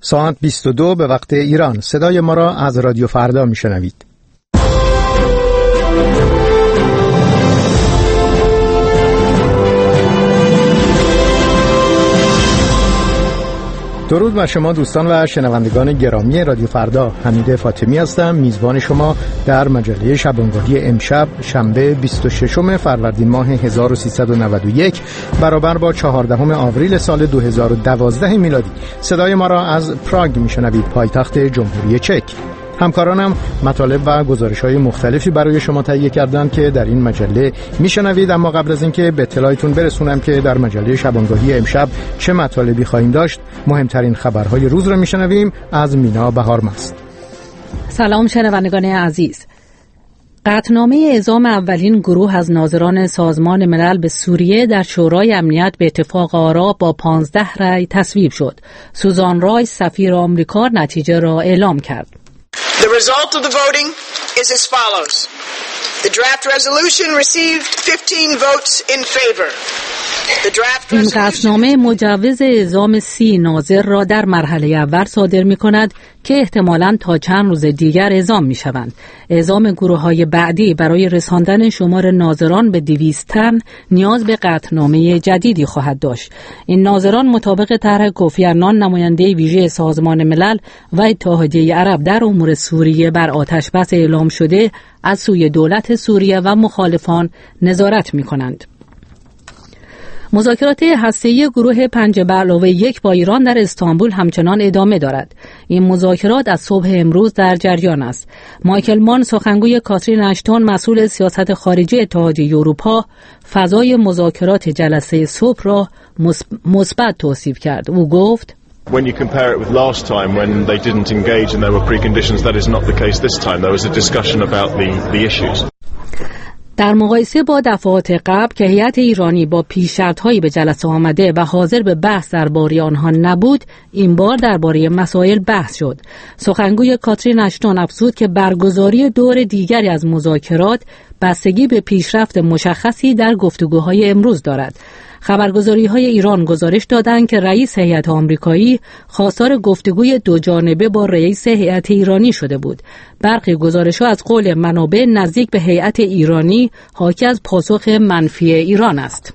ساعت 22 به وقت ایران. صدای ما را از رادیو فردا میشنوید. درود بر شما دوستان و شنوندگان گرامی رادیو فردا. حمید فاطمی هستم، میزبان شما در مجله شبانگاهی امشب شنبه 26 فروردین ماه 1391 برابر با 14 آوریل سال 2012 میلادی. صدای ما را از پراگ میشنوید، پایتخت جمهوری چک. همکارانم مطالب و گزارش‌های مختلفی برای شما تهیه کردند که در این مجله میشنوید. اما قبل از اینکه به اطلاعتون برسونم که در مجله شبانگاهی امشب چه مطالبی خواهیم داشت، مهمترین خبرهای روز را میشنویم از مینا بهارمست. سلام شنوندگان عزیز. قطعنامه اعزام اولین گروه از ناظران سازمان ملل به سوریه در شورای امنیت به اتفاق آرا با 15 رأی تصویب شد. سوزان رایس سفیر آمریکا نتیجه را اعلام کرد. The result of the voting is as follows. The draft resolution received 15 votes in favor. این قطعنامه مجوز اعزام 30 ناظر را در مرحله اول صادر می کند که احتمالاً تا چند روز دیگر اعزام می شوند. اعزام گروه‌های بعدی برای رساندن شمار ناظران به 200 تن نیاز به قطعنامه جدیدی خواهد داشت. این ناظران مطابق طرح کوفی عنان نماینده ویژه سازمان ملل و اتحادیه عرب در امور سوریه بر آتشبس اعلام شده از سوی دولت سوریه و مخالفان نظارت می کنند. مذاکرات هسته‌ای گروه 5+1 با ایران در استانبول همچنان ادامه دارد. این مذاکرات از صبح امروز در جریان است. مایکل مان سخنگوی کاترین اشتون مسئول سیاست خارجی اتحادیه اروپا فضای مذاکرات جلسه صبح را مثبت توصیف کرد. او گفت: When you compare it with last time when they didn't engage and there were preconditions, that is not the case this time. There was a discussion about the issues. در مقایسه با دفعات قبل که هیئت ایرانی با پیش‌شرط‌هایی به جلسه آمده و حاضر به بحث درباره آنها نبود، این بار درباره مسائل بحث شد. سخنگوی کاترین اشتون افزود که برگزاری دور دیگری از مذاکرات بستگی به پیشرفت مشخصی در گفتگوهای امروز دارد. خبرگزاری‌های ایران گزارش دادند که رئیس هیئت آمریکایی خواستار گفتگوی دوجانبه با رئیس هیئت ایرانی شده بود. برخی گزارش‌ها از قول منابع نزدیک به هیئت ایرانی حاکی از پاسخ منفی ایران است.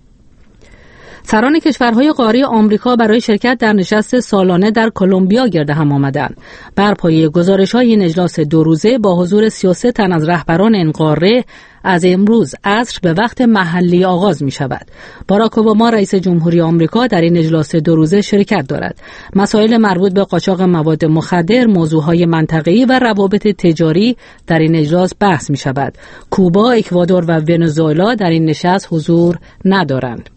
سران کشورهای قاره آمریکا برای شرکت در نشست سالانه در کلمبیا گرد هم آمدند. بر پایه گزارش‌های این اجلاس 2 روزه با حضور 33 تن از رهبران این قاره از امروز عصر به وقت محلی آغاز می شود. باراک اوباما رئیس جمهوری آمریکا در این اجلاس 2 روزه شرکت دارد. مسائل مربوط به قاچاق مواد مخدر، موضوعهای منطقه‌ای و روابط تجاری در این اجلاس بحث می شود. کوبا، اکوادور و ونزوئلا در این نشست حضور ندارند.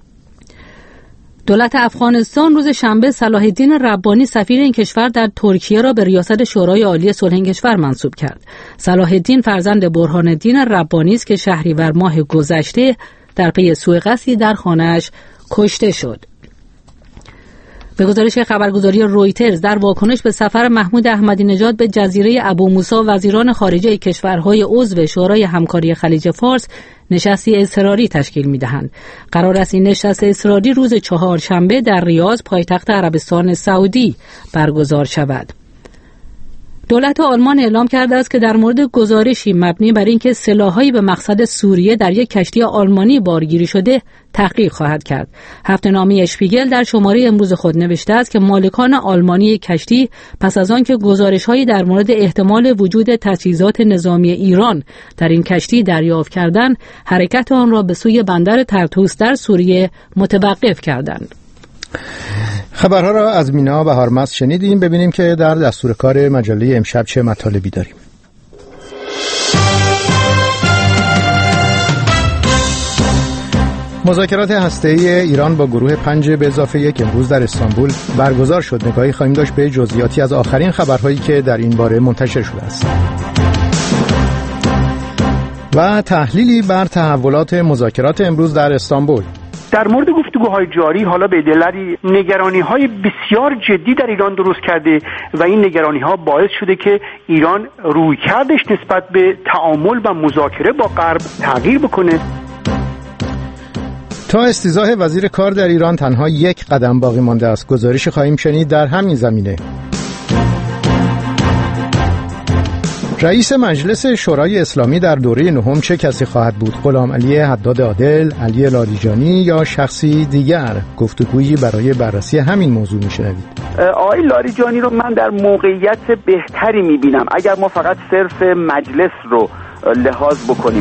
دولت افغانستان روز شنبه صلاح الدین ربانی سفیر این کشور در ترکیه را به ریاست شورای عالی صلح این کشور منصوب کرد. صلاح الدین فرزند برهان الدین ربانی است که شهریور ماه گذشته در پی سوءقصدی در خانه‌اش کشته شد. به گزارش خبرگزاری رویترز در واکنش به سفر محمود احمدی نژاد به جزیره ابو موسی، وزیران خارجه کشورهای عضو شورای همکاری خلیج فارس نشستی اضطراری تشکیل می‌دهند. قرار است این نشست اضطراری روز چهارشنبه در ریاض پایتخت عربستان سعودی برگزار شود. دولت آلمان اعلام کرده است که در مورد گزارشی مبنی بر اینکه سلاح‌هایی به مقصد سوریه در یک کشتی آلمانی بارگیری شده تحقیق خواهد کرد. هفته‌نامه اشپیگل در شماره امروز خود نوشته است که مالکان آلمانی کشتی پس از آنکه گزارش‌هایی در مورد احتمال وجود تجهیزات نظامی ایران در این کشتی دریافت کردند، حرکت آن را به سوی بندر طرطوس در سوریه متوقف کردند. خبرها را از مینا بهارمست شنیدیم. ببینیم که در دستور کار مجله امشب چه مطالبی داریم. مذاکرات هسته‌ای ایران با گروه 5+1 امروز در استانبول برگزار شد. نگاهی خواهیم داشت به جزئیاتی از آخرین خبرهایی که در این باره منتشر شده است و تحلیلی بر تحولات مذاکرات امروز در استانبول. در مورد گفتگوهای جاری حالا به دلاری نگرانی‌های بسیار جدی در ایران درست کرده و این نگرانی‌ها باعث شده که ایران رویکردش نسبت به تعامل و مذاکره با غرب تغییر بکنه. تا استیضاح وزیر کار در ایران تنها یک قدم باقی مانده است. گزارش خواهیم شنید در همین زمینه. رئیس مجلس شورای اسلامی در دوره نهم چه کسی خواهد بود؟ غلام علی حداد عادل، علی لاریجانی یا شخصی دیگر؟ گفتگویی برای بررسی همین موضوع میشنوید. آقای لاریجانی رو من در موقعیت بهتری میبینم اگر ما فقط صرف مجلس رو لحاظ بکنیم.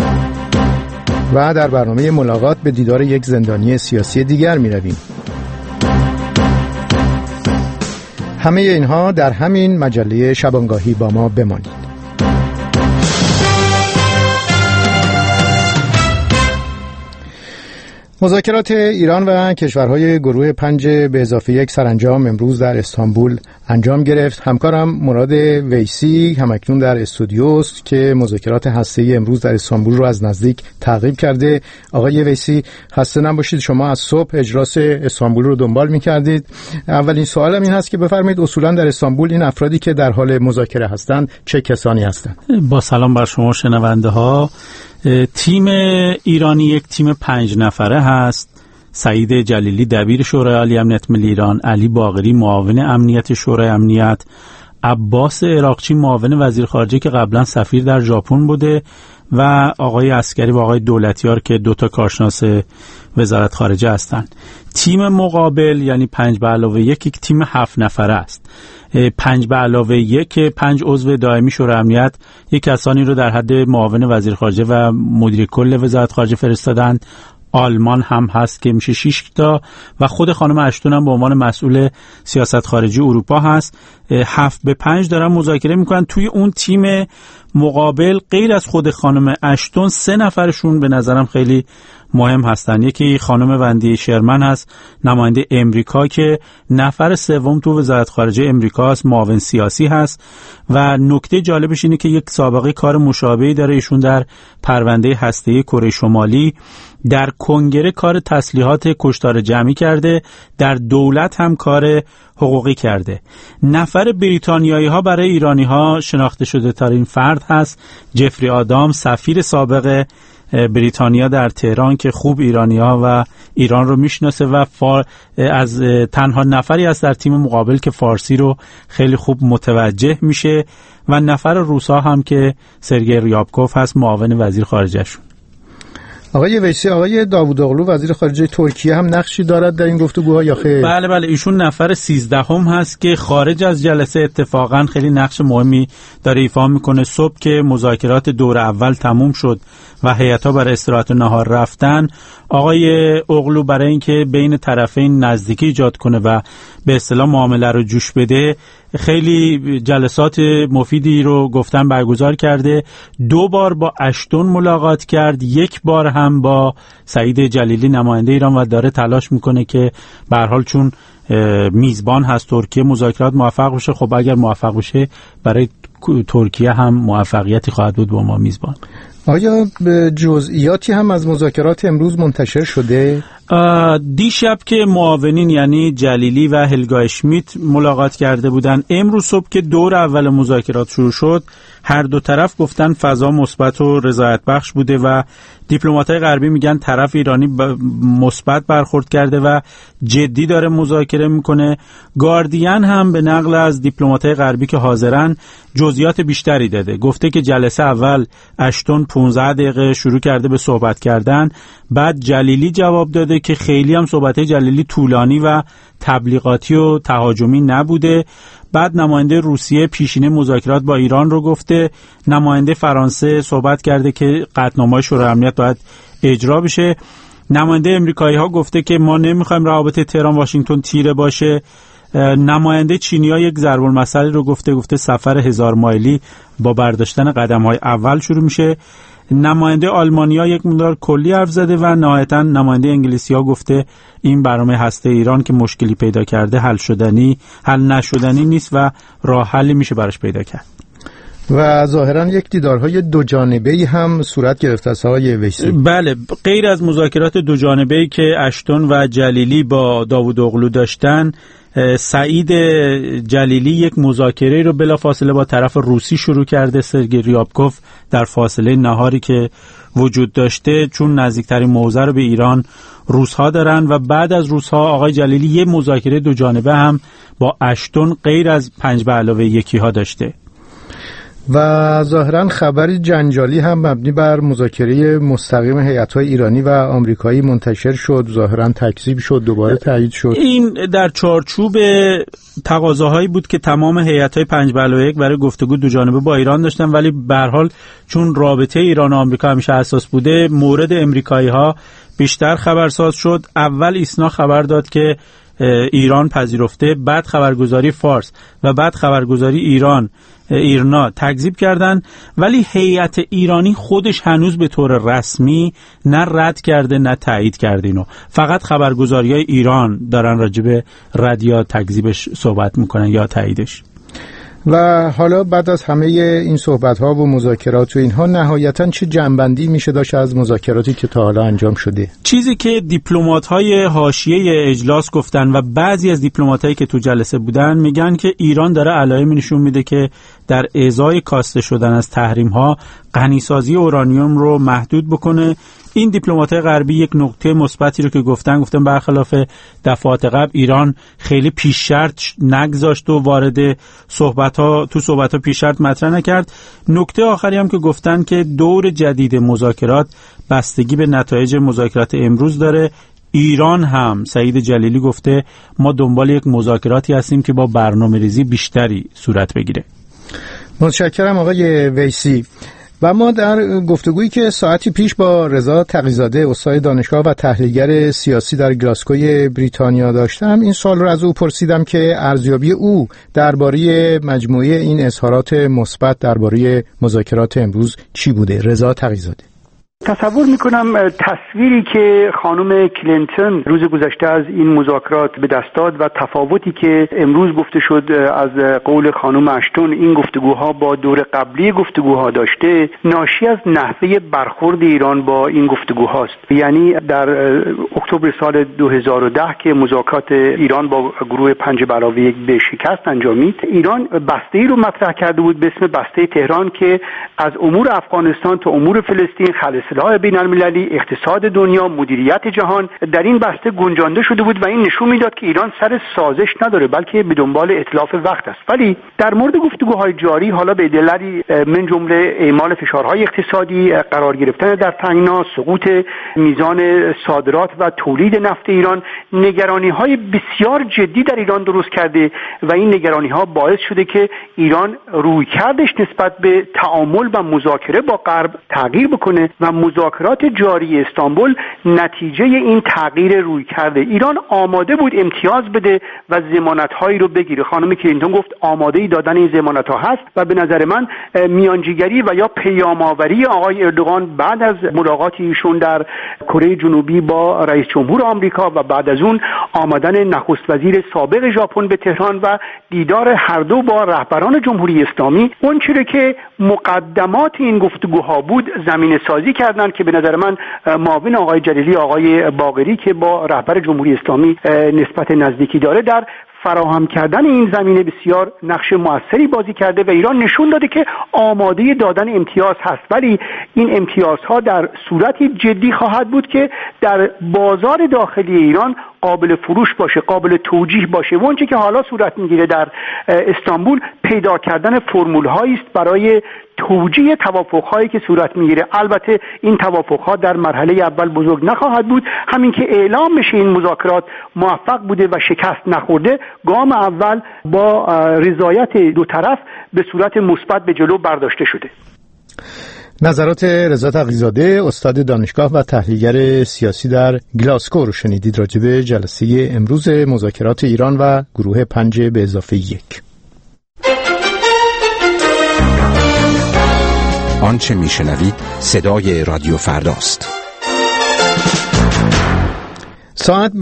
و در برنامه ملاقات به دیدار یک زندانی سیاسی دیگر میرویم. همه اینها در همین مجله شبانگاهی با ما بمانید. مذاکرات ایران و کشورهای گروه 5 به اضافه 1 سرانجام امروز در استانبول انجام گرفت. همکارم مراد ویسی همکنون در استودیوست که مذاکرات هسته‌ای امروز در استانبول رو از نزدیک تعقیب کرده. آقای ویسی خسته نباشید، شما از صبح اجلاس استانبول رو دنبال می‌کردید. اولین سوالم این هست که بفرمایید اصولاً در استانبول این افرادی که در حال مذاکره هستند چه کسانی هستند؟ با سلام بر شما شنونده ها. تیم ایرانی یک تیم 5 نفره هست. سعید جلیلی دبیر شورای عالی امنیت ملی ایران، علی باقری معاون امنیت شورای امنیت، عباس عراقچی معاون وزیر خارجه که قبلا سفیر در ژاپن بوده و آقای عسکری و آقای دولتیار که 2 کارشناس وزارت خارجه هستند. تیم مقابل یعنی 5 به علاوه 1 یک تیم 7 نفره است. 5 به علاوه 1 5 عضو دائمی شورای امنیت یک کسانی رو در حد معاون وزیر خارجه و مدیر کل وزارت خارجه فرستادند. آلمان هم هست که میشه 6 تا و خود خانم اشتون هم به عنوان مسئول سیاست خارجی اروپا هست. 7 به 5 دارن مذاکره میکنن. توی اون تیم مقابل غیر از خود خانم اشتون 3 نفرشون به نظرم خیلی مهم هستن. یکی خانم وندی شرمن هست، نماینده امریکا که نفر سوم تو وزارت خارجه امریکا است، معاون سیاسی هست و نکته جالبش اینه که یک سابقه کار مشابهی داره. ایشون در پرونده هسته‌ای کره شمالی در کنگره کار تسلیحات کشتار جمعی کرده، در دولت هم کار حقوقی کرده. نفر بریتانیایی ها برای ایرانی ها شناخته شده ترین فرد هست جفری آدام، سفیر سابق بریتانیا در تهران که خوب ایرانی‌ها و ایران رو میشناسه و از تنها نفری است در تیم مقابل که فارسی رو خیلی خوب متوجه میشه و نفر روسا هم که سرگئی ریابکوف هست معاون وزیر خارجه شون. آقای ویسی، آقای داوود اغلو وزیر خارجه ترکیه هم نقشی دارد در این گفتگوها یا خیر؟ بله ایشون نفر 13 هست که خارج از جلسه اتفاقا خیلی نقش مهمی داره ایفا میکنه. صبح که مذاکرات دور اول تموم شد و هیئت‌ها برای استراحت و نهار رفتن، آقای اغلو برای اینکه بین طرفین نزدیکی ایجاد کنه و به اصطلاح معامله رو جوش بده خیلی جلسات مفیدی رو گفتن برگزار کرده. 2 بار با اشتون ملاقات کرد، 1 بار هم با سعید جلیلی نماینده ایران و داره تلاش میکنه که به هر حال چون میزبان هست ترکیه مذاکرات موفق بشه. خب اگر موفق بشه برای ترکیه هم موفقیتی خواهد بود با ما میزبان. آیا جزئیاتی هم از مذاکرات امروز منتشر شده؟ دیشب که معاونین یعنی جلیلی و هلگا اشمیت ملاقات کرده بودن، امروز صبح که دور اول مذاکرات شروع شد هر دو طرف گفتن فضا مثبت و رضایت بخش بوده و دیپلمات‌های غربی میگن طرف ایرانی مثبت برخورد کرده و جدی داره مذاکره میکنه. گاردین هم به نقل از دیپلمات‌های غربی که حاضرن جزئیات بیشتری داده. گفته که جلسه اول اشتون 15 دقیقه شروع کرده به صحبت کردن، بعد جلیلی جواب داده که خیلی هم صحبت‌های جلیلی طولانی و تبلیغاتی و تهاجمی نبوده. بعد نماینده روسیه پیشینه مذاکرات با ایران رو گفته. نماینده فرانسه صحبت کرده که قطعنامه‌های شورای امنیت باید اجرا بشه. نماینده امریکایی ها گفته که ما نمیخوایم روابط تهران واشنگتن تیره باشه. نماینده چینی‌ها یک ضرب المثل رو گفته سفر 1000 مایلی با برداشتن قدم‌های اول شروع میشه. نماینده آلمانیا یک مقدار کلی حرف زده و نهایتاً نماینده انگلیسی‌ها گفته این برنامه هسته ایران که مشکلی پیدا کرده حل نشدنی نیست و راه حلی میشه براش پیدا کرد. و ظاهراً یک دیدارهای دو جانبه‌ای هم صورت گرفته است آقای ویسی. بله، غیر از مذاکرات دو جانبه‌ای که اشتون و جلیلی با داوود اغلو داشتن، سعید جلیلی یک مذاکره رو بلافاصله با طرف روسی شروع کرده. سرگئی ریابکوف در فاصله نهاری که وجود داشته، چون نزدیکترین موضع رو به ایران روس‌ها دارن و بعد از روس‌ها آقای جلیلی یه مذاکره دو جانبه هم با اشتون غیر از 5+1 ها داشته و ظاهراً خبری جنجالی هم مبنی بر مذاکره مستقیم هیئت‌های ایرانی و آمریکایی منتشر شد، ظاهراً تکذیب شد، دوباره تایید شد. این در چارچوب تقاضاهایی بود که تمام هیئت‌های 5+1 برای گفتگو دو جانبه با ایران داشتن، ولی به هر حال چون رابطه ایران و آمریکا همیشه حساس بوده، مورد امریکایی‌ها بیشتر خبرساز شد. اول ایسنا خبر داد که ایران پذیرفته، بعد خبرگزاری فارس و بعد خبرگزاری ایرنا تکذیب کردن، ولی هیئت ایرانی خودش هنوز به طور رسمی نه رد کرده نه تایید کرده اینو. فقط خبرگزاری‌های ایران دارن راجع به رد یا تکذیبش صحبت میکنن یا تاییدش. و حالا بعد از همه این صحبت‌ها و مذاکرات و اینها نهایتاً چه جنبندی میشه داشت از مذاکراتی که تا حالا انجام شده؟ چیزی که دیپلمات‌های حاشیه اجلاس گفتن و بعضی از دیپلماتایی که تو جلسه بودن میگن که ایران داره علائمی نشون میده که در ازای کاسته شدن از تحریم‌ها غنیسازی اورانیوم رو محدود بکنه. این دیپلمات‌های غربی یک نکته مثبتی رو که گفتن برخلاف دفعات قبل ایران خیلی پیش شرط نگذاشت و وارد صحبت‌ها پیش شرط مطرح نکرد. نکته آخری هم که گفتن که دور جدید مذاکرات بستگی به نتایج مذاکرات امروز داره. ایران هم سعید جلیلی گفته ما دنبال یک مذاکراتی هستیم که با برنامه‌ریزی بیشتری صورت بگیره. متشکرم آقای ویسی. و ما در گفتگویی که ساعتی پیش با رضا تقی‌زاده استاد دانشگاه و تحلیلگر سیاسی در گلاسگوی بریتانیا داشتم، این سوال رو از او پرسیدم که ارزیابی او درباره مجموعه این اظهارات مثبت درباره مذاکرات امروز چی بوده. رضا تقی‌زاده: تصور میکنم تصویری که خانم کلینتون روز گذشته از این مذاکرات به دست داد و تفاوتی که امروز گفته شد از قول خانم اشتون این گفتگوها با دور قبلی گفتگوها داشته، ناشی از نحوه برخورد ایران با این گفتگوهاست. یعنی در اکتبر سال 2010 که مذاکرات ایران با گروه 5+1 به شکست انجامید، ایران بسته‌ای رو مطرح کرده بود به اسم بسته تهران که از امور افغانستان تا امور فلسطین، اصلاح بین المللی، اقتصاد دنیا، مدیریت جهان در این بسته گنجانده شده بود و این نشون میداد که ایران سر سازش نداره بلکه به دنبال اتلاف وقت است. ولی در مورد گفتگوهای جاری حالا به دلیل من جمله اعمال فشارهای اقتصادی، قرار گرفتن در تنگنا، سقوط میزان صادرات و تولید نفت ایران، نگرانی‌های بسیار جدی در ایران درست کرده و این نگرانی‌ها باعث شده که ایران رویکردش نسبت به تعامل و مذاکره با غرب تغییر بکنه و مذاکرات جاری استانبول نتیجه این تغییر روی کرده. ایران آماده بود امتیاز بده و ضمانت‌هایی رو بگیره. خانم کلینتون گفت آماده دادن این ضمانت‌ها هست و به نظر من میانجیگری و یا پیام‌آوری آقای اردوغان بعد از ملاقاتی ایشون در کره جنوبی با رئیس جمهور آمریکا و بعد از اون آمدن نخست وزیر سابق ژاپن به تهران و دیدار هر دو با رهبران جمهوری اسلامی، اون چیزی که مقدمات این گفتگوها بود زمینه سازی کردن که به نظر من معاون آقای جلیلی آقای باقری که با رهبر جمهوری اسلامی نسبت نزدیکی داره در فراهم کردن این زمینه بسیار نقش موثری بازی کرده و ایران نشون داده که آماده دادن امتیاز هست، ولی این امتیازها در صورتی جدی خواهد بود که در بازار داخلی ایران قابل فروش باشه، قابل توجیه باشه. و اونچه که حالا صورت میگیره در استانبول پیدا کردن فرمول‌هایی است برای توجیه توافق‌هایی که صورت میگیره. البته این توافق‌ها در مرحله اول بزرگ نخواهد بود، همین که اعلام بشه این مذاکرات موفق بوده و شکست نخورده، گام اول با رضایت دو طرف به صورت مثبت به جلو برداشته شده. نظرات رضا تقی‌زاده استاد دانشگاه و تحلیلگر سیاسی در گلاسگو رو شنیدید راجع به جلسه امروز مذاکرات ایران و گروه 5+1. آنچه میشنوید صدای رادیو فرداست. ساعت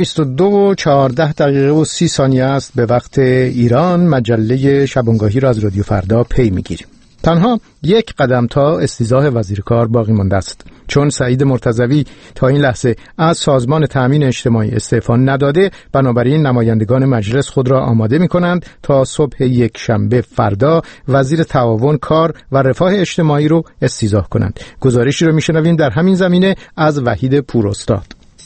22:14 و 30 است به وقت ایران. مجله شبانگاهی را از رادیو فردا پی میگیریم. تنها یک قدم تا استیضاح وزیر کار باقی مانده است، چون سعید مرتضوی تا این لحظه از سازمان تأمین اجتماعی استعفا نداده. بنابراین نمایندگان مجلس خود را آماده می‌کنند تا صبح یک شنبه فردا وزیر تعاون، کار و رفاه اجتماعی رو استیضاح کنند. گزارشی رو می‌شنویم در همین زمینه از وحید پوراستاد.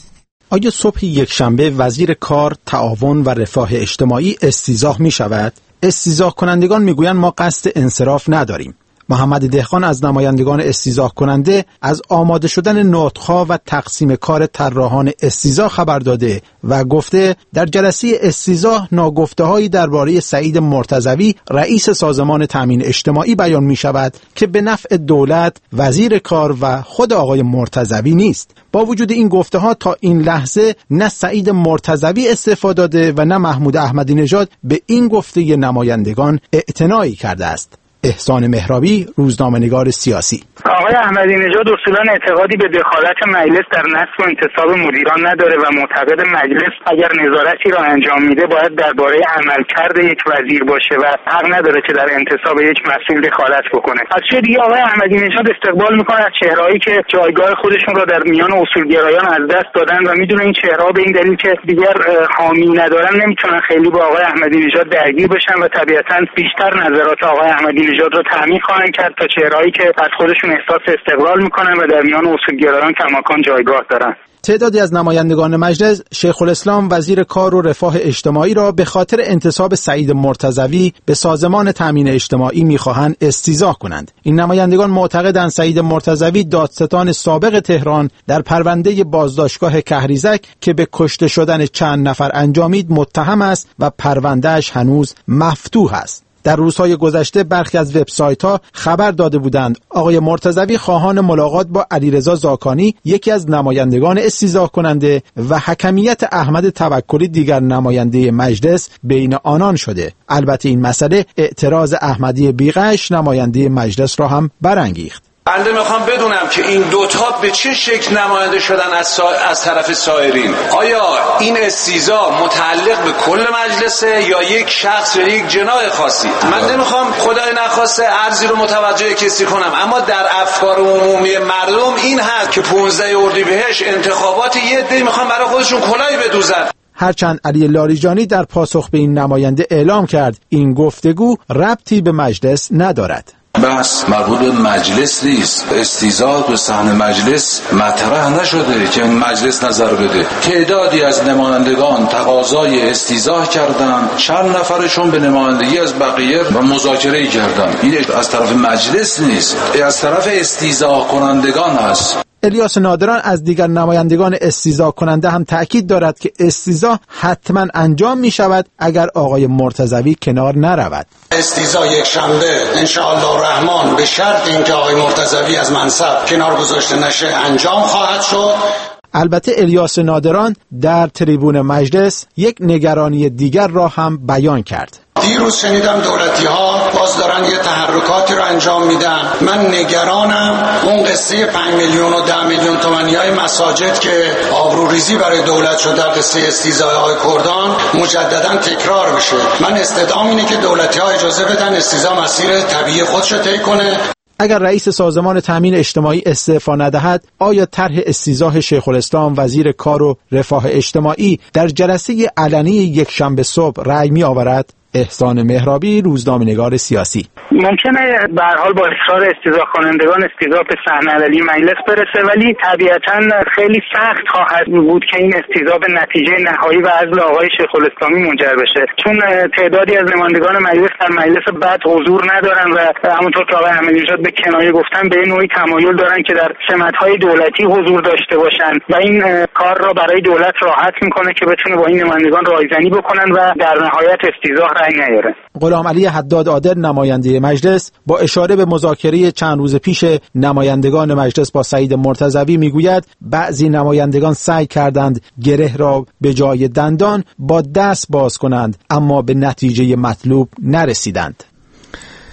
آیا صبح یک شنبه وزیر کار، تعاون و رفاه اجتماعی استیضاح می‌شود؟ استیضاح کنندگان میگویند ما قصد انصراف نداریم. محمد دهقان از نمایندگان استیضاح کننده از آماده شدن نطق‌ها و تقسیم کار طراحان استیضاح خبر داده و گفته در جلسه استیضاح ناگفته‌هایی درباره سعید مرتضوی رئیس سازمان تأمین اجتماعی بیان می‌شود که به نفع دولت، وزیر کار و خود آقای مرتضوی نیست. با وجود این گفته‌ها تا این لحظه نه سعید مرتضوی استعفا داده و نه محمود احمدی نژاد به این گفته نمایندگان اعتنایی کرده است. احسان مهرابی، روزنامه‌نگار سیاسی. آقای احمدی نژاد اصولاً اعتقادی به دخالت مجلس در نصب و انتصاب مدیران نداره و معتقد مجلس اگر نظارتی را انجام میده باید درباره عملکرد یک وزیر باشه و حق نداره که در انتصاب یک مسئول دخالت بکنه. از چه دیگه آقای احمدی نژاد استقبال میکنه از چهرهایی که جایگاه خودشون را در میان اصولگرایان از دست دادن و میدونه این چهره‌ها به این دلیل که دیگر حامی ندارن نمیتونن خیلی با آقای احمدی نژاد درگیر بشن و طبیعتاً بیشتر نظرات آقای احمدی نژاد رو تامین خواهند کرد تا چهرهایی که از خودشون احساس استقلال میکنن و در میان اصولگرایان کماکان جایگاه دارن. تعدادی از نمایندگان مجلس شیخ الاسلام وزیر کار و رفاه اجتماعی را به خاطر انتصاب سعید مرتضوی به سازمان تأمین اجتماعی می‌خواهند استیضاح کنند. این نمایندگان معتقدند سعید مرتضوی دادستان سابق تهران در پرونده بازداشتگاه کهریزک که به کشته شدن چند نفر انجامید متهم است و پروندهش هنوز مفتوح است. در روزهای گذشته برخی از وبسایت‌ها خبر داده بودند آقای مرتضوی خواهان ملاقات با علیرضا زاکانی یکی از نمایندگان استیضاح کننده و حکمیت احمد توکلی دیگر نماینده مجلس بین آنان شده. البته این مسئله اعتراض احمدی بیغش نماینده مجلس را هم برانگیخت. بنده میخوام بدونم که این دوتا به چه شکل نماینده شدن از طرف سایرین. آیا این استیضاح متعلق به کل مجلسه یا یک شخص یا یک جناح خاصی؟ من نمیخوام خدای نخواسته ارزی رو متوجه کسی کنم، اما در افکار عمومی مردم این هست که 15 اردیبهشت انتخابات یه عده میخوان برای خودشون کلاهی بدوزن. هرچند علی لاریجانی در پاسخ به این نماینده اعلام کرد این گفتگو ربطی به مجلس ندارد. بس مربوط به مجلس نیست. استیضاح تو صحن مجلس مطرح نشده که مجلس نظر بده. تعدادی از نمایندگان تقاضای استیضاح کردن، چند نفرشون به نمایندگی از بقیه و مذاکره کردن. این از طرف مجلس نیست، از طرف استیضاح کنندگان هست. الیاس نادران از دیگر نمایندگان استیضاح کننده هم تأکید دارد که استیضاح حتما انجام می شود اگر آقای مرتضوی کنار نرود. استیضاح یک شنبه ان شاء الله الرحمن به شرط اینکه آقای مرتضوی از منصب کنار گذاشته نشه انجام خواهد شد. البته الیاس نادران در تریبون مجلس یک نگرانی دیگر را هم بیان کرد. دیروز شنیدم دولتی ها باز دارن یه تحرکاتی رو انجام میدن. من نگرانم اون قصه 5 میلیون و 10 میلیون تومانی های مساجد که آبروریزی برای دولت شد در قصه استیضاح آقای کردان مجددا تکرار بشه. من استدعام اینه که دولتی ها اجازه بدن استیضاح مسیر طبیعی خودش رو طی کنه. اگر رئیس سازمان تأمین اجتماعی استعفا ندهد، آیا طرح استیضاح شیخ الاسلام وزیر کار و رفاه اجتماعی در جلسه علنی یک شنبه صبح رأی می آورد؟ احسان مهرابی، روزنامه‌نگار سیاسی. ممکنه به هر حال با اصرار استیضاح کنندگان استیضاح به صحنه علنی مجلس برسه، ولی طبیعتاً خیلی سخت خواهد بود که این استیضاح به نتیجه نهایی و عزل آقای شیخ الاسلامی منجر بشه، چون تعدادی از نمایندگان مجلس در مجلس بعد حضور ندارن و همونطور که آقای احمدی نژاد به کنایه گفتن به نوعی تمایل دارن که در سمت‌های دولتی حضور داشته باشن و این کار را برای دولت راحت میکنه که بتونه با این نمایندگان رایزنی بکنن و در نهایت استیضاح نیاره. غلام علی حداد عادل نماینده مجلس با اشاره به مذاکره چند روز پیش نمایندگان مجلس با سعید مرتضوی میگوید بعضی نمایندگان سعی کردند گره را به جای دندان با دست باز کنند اما به نتیجه مطلوب نرسیدند.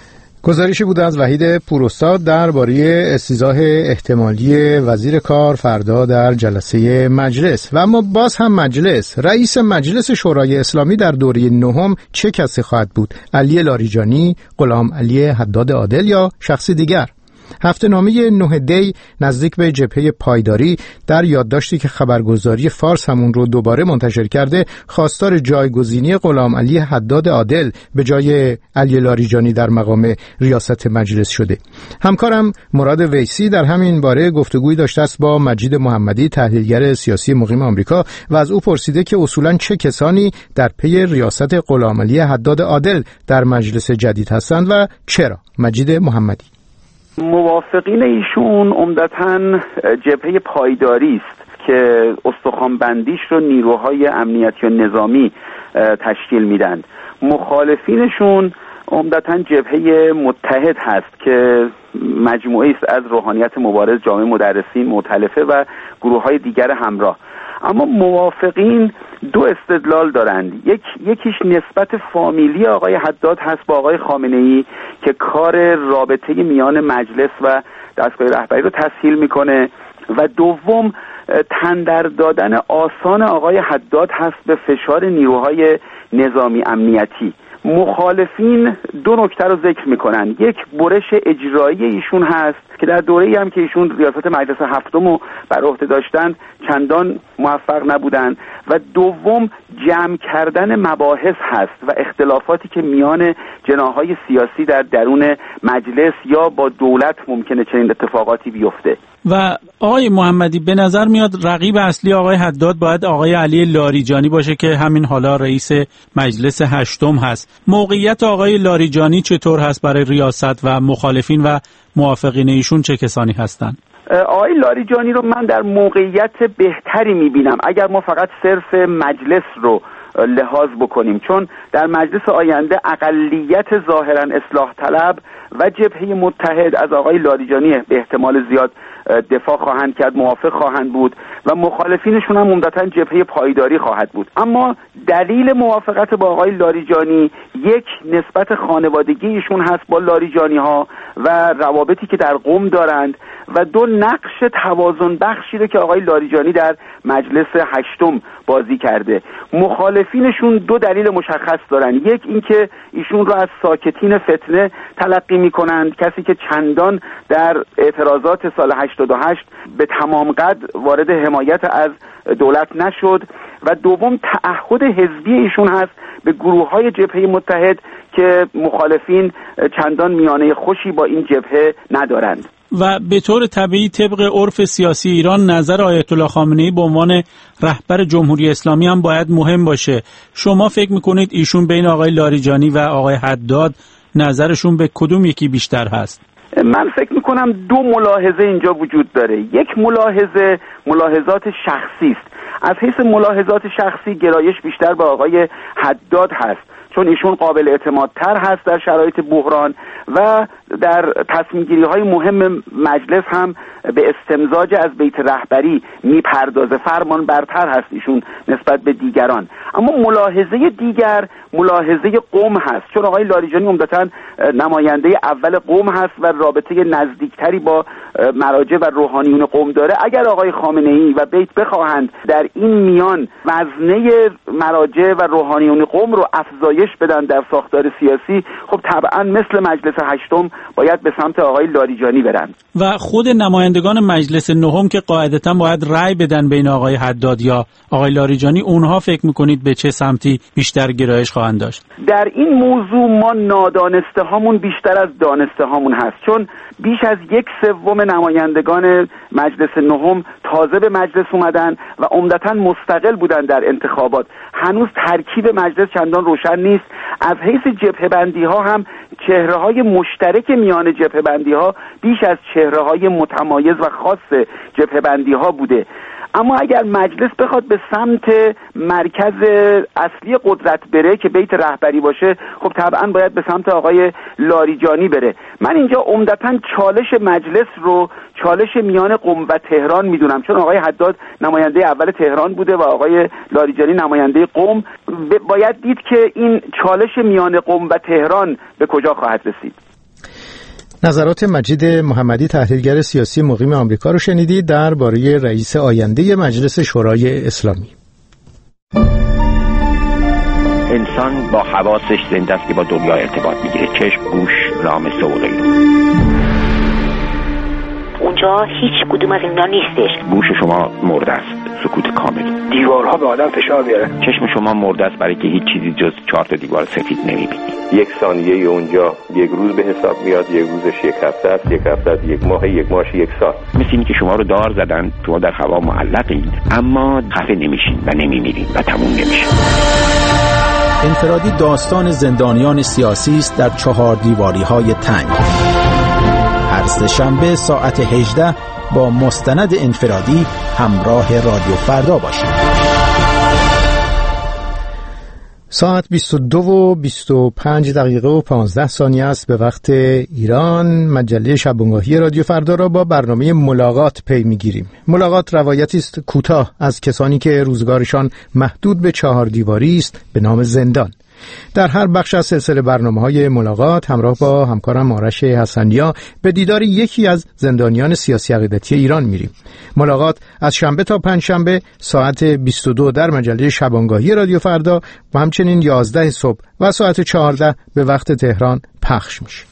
گزارشی بود از وحید پوراستاد درباره استیضاح احتمالی وزیر کار فردا در جلسه مجلس. و اما باز هم مجلس، رئیس مجلس شورای اسلامی در دوره نهم چه کسی خواهد بود؟ علی لاریجانی، غلام علی حداد عادل یا شخصی دیگر؟ هفته‌نامه 9 دی نزدیک به جبهه پایداری در یادداشتی که خبرگزاری فارس همون رو دوباره منتشر کرده خواستار جایگزینی غلام علی حداد عادل به جای علی لاریجانی در مقام ریاست مجلس شده. همکارم مراد ویسی در همین باره گفتگویی داشته است با مجید محمدی، تحلیلگر سیاسی مقیم آمریکا، و از او پرسیده که اصولاً چه کسانی در پی ریاست غلام علی حداد عادل در مجلس جدید هستند و چرا. مجید محمدی: موافقین ایشون عمدتاً جبهه پایداری است که استخوان‌بندیش رو نیروهای امنیتی و نظامی تشکیل میدن. مخالفینشون عمدتاً جبهه متحد هست که مجموعه است از روحانیت مبارز، جامعه مدرسین، مؤتلفه و گروه‌های دیگر همراه. اما موافقین دو استدلال دارند. یکیش نسبت فامیلی آقای حداد هست با آقای خامنه‌ای که کار رابطه میان مجلس و دستگاه رهبری رو تسهیل میکنه، و دوم تندر دادن آسان آقای حداد هست به فشار نیروهای نظامی امنیتی. مخالفین دو نکته رو ذکر میکنن. یک، برش اجرایی ایشون هست که در دوره‌ای هم که ایشون ریاست مجلس هفتم رو بر عهده داشتن چندان موفق نبودن، و دوم جمع کردن مباحث هست و اختلافاتی که میان جناح‌های سیاسی در درون مجلس یا با دولت ممکنه چنین اتفاقاتی بیفته. و آقای محمدی، به نظر میاد رقیب اصلی آقای حداد باید آقای علی لاریجانی باشه که همین حالا رئیس مجلس هشتم هست. موقعیت آقای لاریجانی چطور هست برای ریاست و مخالفین و موافقین ایشون چه کسانی هستند؟ آقای لاریجانی رو من در موقعیت بهتری میبینم اگر ما فقط صرف مجلس رو لحاظ بکنیم، چون در مجلس آینده اقلیت ظاهرا اصلاح طلب و جبهه متحد از آقای لاریجانی به احتمال زیاد دفاع خواهند کرد، موافق خواهند بود، و مخالفینشون هم عمدتاً جبهه پایداری خواهد بود. اما دلیل موافقت با آقای لاریجانی، یک، نسبت خانوادگی ایشون هست با لاریجانی ها و روابطی که در قم دارند، و دو، نقش توازن بخشی رو که آقای لاریجانی در مجلس هشتم بازی کرده. مخالفینشون دو دلیل مشخص دارن. یک، اینکه ایشون رو از ساکتین فتنه تلقی میکنند، کسی که چندان در اعتراضات سال 88 به تمام قد وارد حمایت از دولت نشد، و دوم تعهد حزبی ایشون هست به گروه‌های جبهه متحد که مخالفین چندان میانه خوشی با این جبهه ندارند. و به طور طبیعی طبق عرف سیاسی ایران نظر آیت الله خامنه‌ای به عنوان رهبر جمهوری اسلامی هم باید مهم باشه. شما فکر میکنید ایشون بین آقای لاریجانی و آقای حداد نظرشون به کدوم یکی بیشتر هست؟ من فکر میکنم دو ملاحظه اینجا وجود داره. یک ملاحظات شخصی است. از حیث ملاحظات شخصی گرایش بیشتر به آقای حداد هست، چون ایشون قابل اعتمادتر هست در شرایط بحران و در تصمیم‌گیری های مهم مجلس هم به استمزاج از بیت رهبری میپردازه، فرمان برتر هست ایشون نسبت به دیگران. اما ملاحظه دیگر ملاحظه قم هست، چون آقای لاریجانی عمدتاً نماینده اول قم هست و رابطه نزدیکتری با مراجع و روحانیون قم داره. اگر آقای خامنه‌ای و بیت بخواهند در این میان وزنه مراجع و روحانیون قم رو افزایش بدن در ساختار سیاسی، خب طبعا مثل مجلس هشتم باید به سمت آقای لاریجانی برن. و خود نمایندگان مجلس نهم که قاعدتا باید رأی بدن بین آقای حداد یا آقای لاریجانی، اونها فکر میکنید به چه سمتی بیشتر گرایش خواهند داشت؟ در این موضوع ما نادانسته هامون بیشتر از دانسته هامون هست، چون بیش از 1/3 نمایندگان مجلس نهم تازه به مجلس اومدن و عمدتاً مستقل بودن در انتخابات. هنوز ترکیب مجلس چندان روشن نیست. از حیث جبهه‌بندی ها هم چهره‌های مشترک میان جبهه‌بندی ها بیش از چهره‌های متمایز و خاص جبهه‌بندی ها بوده. اما اگر مجلس بخواد به سمت مرکز اصلی قدرت بره که بیت رهبری باشه، خب طبعا باید به سمت آقای لاریجانی بره. من اینجا عمدتاً چالش مجلس رو چالش میان قم و تهران میدونم، چون آقای حداد نماینده اول تهران بوده و آقای لاریجانی نماینده قم. باید دید که این چالش میان قم و تهران به کجا خواهد رسید. نظرات مجید محمدی تحلیلگر سیاسی مقیم آمریکا رو شنیدید درباره رئیس آینده مجلس شورای اسلامی. انسان با حواسش زنده است که با دنیا ارتباط میگیره، چشم، گوش، لامسه و غیره. اونجا هیچ کدوم از اینا نیستش. گوش شما مرده است، سکوت کامل. دیوارها به آدم فشار میاره. چشم شما مرده است برای که هیچ چیزی جز 4 تا دیوار سفید نمیبینید. یک ثانیه اونجا یک روز به حساب میاد، یک روزش یک هفته است، یک هفته است یک ماه، یک ماهش یک سال. مثل اینی که شما رو دار زدن، شما در هوا معلقید اما خفه نمیشین و نمیمیرین و تموم نمیشه. انفرادی داستان زندانیان سیاسی است در 4 دیواری‌های تنگ. هر سه‌شنبه ساعت 18 با مستند انفرادی همراه رادیو فردا باشید. ساعت 22:25 است به وقت ایران. مجله شبانگاهی رادیو فردا را با برنامه ملاقات پی می‌گیریم. ملاقات روایتی است کوتاه از کسانی که روزگارشان محدود به 4 دیواری است به نام زندان. در هر بخش از سلسله برنامه‌های ملاقات همراه با همکارم آرش حسنیا به دیدار یکی از زندانیان سیاسی عقیدتی ایران میریم. ملاقات از شنبه تا پنجشنبه ساعت 22 در مجله شبانگاهی رادیو فردا و همچنین 11 صبح و ساعت 14 به وقت تهران پخش میشه.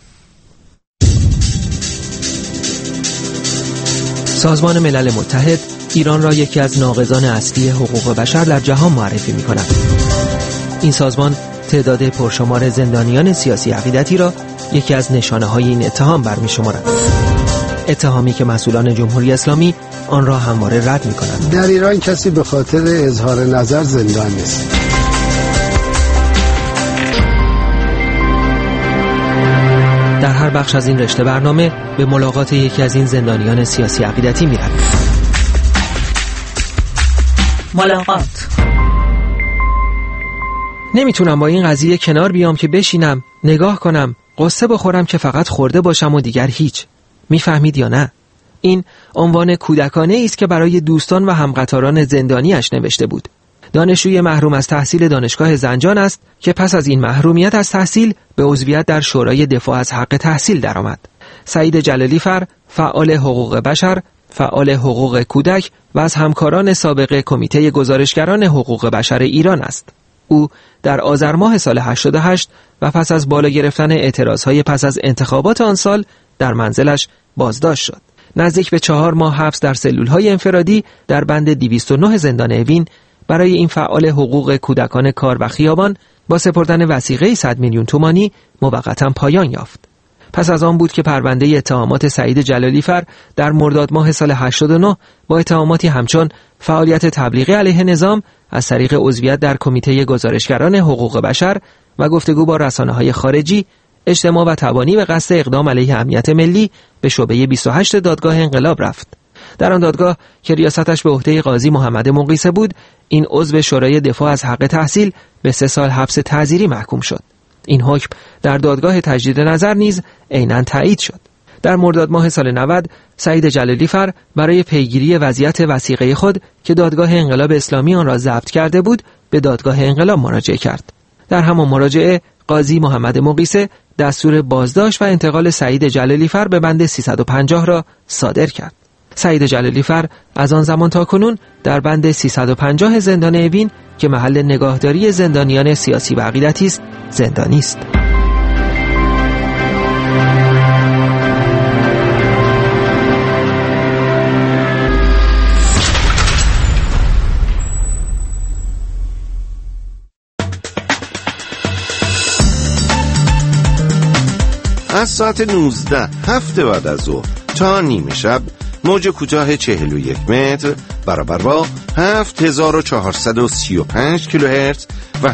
سازمان ملل متحد ایران را یکی از ناقضان اصلی حقوق بشر در جهان معرفی می‌کند. این سازمان تعداد پرشمار زندانیان سیاسی عقیدتی را یکی از نشانه‌های این اتهام برمی‌شمارد. اتهامی که مسئولان جمهوری اسلامی آن را همواره رد می‌کنند. در ایران کسی به خاطر اظهار نظر زندان نیست. در هر بخش از این رشته برنامه به ملاقات یکی از این زندانیان سیاسی عقیدتی می‌رویم. ملاقات. نمیتونم با این قضیه کنار بیام که بشینم، نگاه کنم، قصه بخورم که فقط خورده باشم و دیگر هیچ. میفهمید یا نه؟ این عنوان کودکانه است که برای دوستان و همقطاران زندانیش نوشته بود. دانشجوی محروم از تحصیل دانشگاه زنجان است که پس از این محرومیت از تحصیل به عضویت در شورای دفاع از حق تحصیل درآمد. سعید جلالی‌فر، فعال حقوق بشر، فعال حقوق کودک و از همکاران سابق کمیته گزارشگران حقوق بشر ایران است. او در آذر ماه سال 88 و پس از بالا گرفتن اعتراضهای پس از انتخابات آن سال در منزلش بازداشت شد. نزدیک به 4 ماه حبس در سلولهای انفرادی در بند 209 زندان اوین برای این فعال حقوق کودکان کار و خیابان با سپردن وثیقه 100 میلیون تومانی موقتا پایان یافت. پس از آن بود که پرونده اتهامات سعید جلالی‌فر در مرداد ماه سال 89 با اتهاماتی همچون فعالیت تبلیغی علیه نظام از طریق عضویت در کمیته گزارشگران حقوق بشر و گفتگو با رسانه‌های خارجی، اجتماع و تبانی به قصد اقدام علیه امنیت ملی به شعبه 28 دادگاه انقلاب رفت. در آن دادگاه که ریاستش به عهده قاضی محمد مقیسه بود، این عضو شورای دفاع از حق تحصیل به 3 سال حبس تعزیری محکوم شد. این حکم در دادگاه تجدید نظر نیز عیناً تایید شد. در مرداد ماه سال 90 سعید جلالی‌فر برای پیگیری وضعیت وثیقه خود که دادگاه انقلاب اسلامی آن را ضبط کرده بود به دادگاه انقلاب مراجعه کرد. در همان مراجعه قاضی محمد مقیسه دستور بازداشت و انتقال سعید جلالی‌فر به بند 350 را صادر کرد. سعید جلالی‌فر از آن زمان تا کنون در بند 350 زندان اوین که محل نگاهداری زندانیان سیاسی و عقیدتی است زندانی است. از ساعت 19 هفته بعد از ظهر تا نیمه شب موج کوتاه 41 متر برابر با 7435 کیلوهرتز و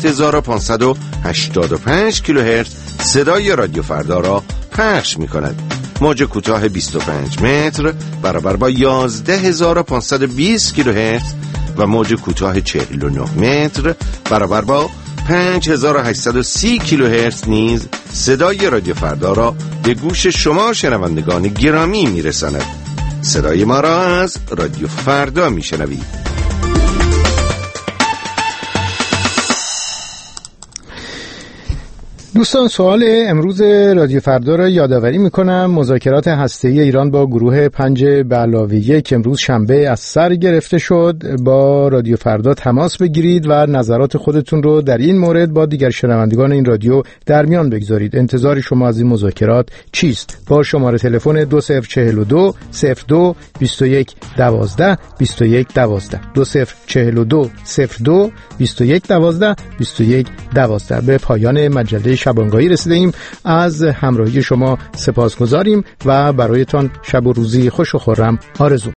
7585 کیلوهرتز صدای رادیو فردا را پخش می کند. موج کوتاه 25 متر برابر با 11520 کیلوهرتز و موج کوتاه 49 متر برابر با 5830 کیلوهرتز نیز صدای رادیو فردا را به گوش شما شنوندگان گرامی میرساند. صدای ما را از رادیو فردا میشنوید. دوستان، سوال امروز رادیو فردا را یادآوری میکنم. مذاکرات هسته‌ای ایران با گروه 5+1 امروز شنبه از سر گرفته شد. با رادیو فردا تماس بگیرید و نظرات خودتون رو در این مورد با دیگر شنوندگان این رادیو در میان بگذارید. انتظار شما از این مذاکرات چیست؟ با شماره تلفن 2042 02 21 12 21 12 2042 02 21 12 21 12. به پایان مجله شبانگاهی رسیدیم. از همراهی شما سپاسگزاریم و برایتان شب و روزی خوش و خرم آرزو